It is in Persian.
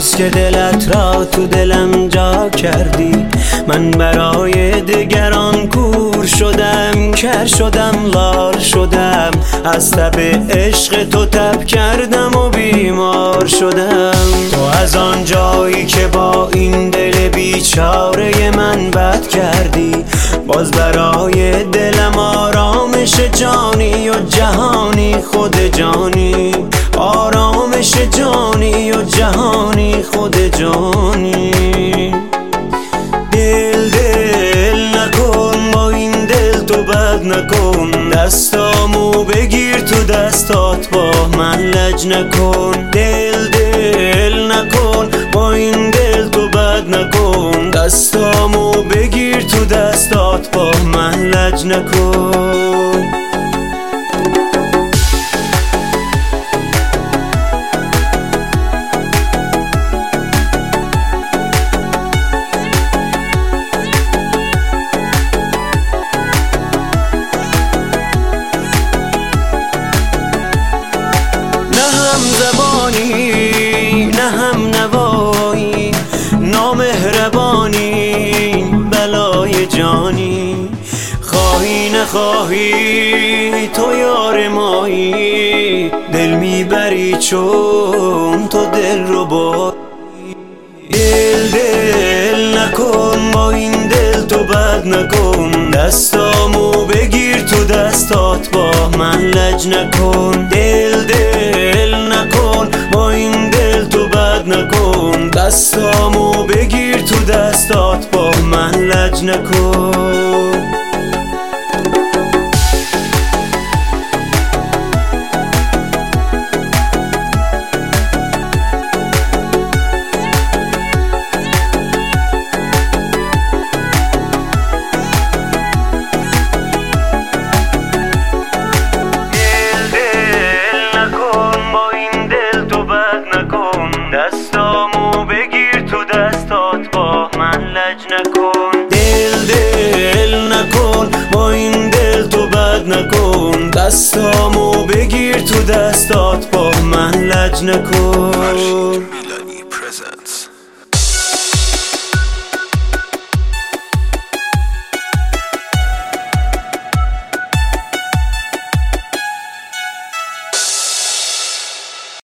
روز که دلت را تو دلم جا کردی، من برای دگران کور شدم، کر شدم، لال شدم، از تب عشق تو تب کردم و بیمار شدم. تو از آن جایی که با این دل بیچاره من بد کردی، باز برای دلم آرامش جانی و جهانی، خود جانی، آرامش جانی و جهانی، خود جانی. دل نکن با این دل تو بد نکن، دستامو بگیر تو دستات با من لج نکن. دل نکن با این دل تو بد نکن، دستامو بگیر تو دستات با من لج نکن. زبانی نه هم نوایی، نامهربانی، بلای جانی، خواهی نخواهی تو یار مایی، دل میبری چون تو دل رو با. دل نکن با این دل تو بد نکن، دستامو بگیر تو دستات با من لج نکن. دل نکن با این دل تو بد نکن، دستامو بگیر تو دستات با من لج نکن. دستامو بگیر تو دستات با من لج نکن. دل نکن با این دل تو بد نکن، دستامو بگیر تو دستات با من لج نکن.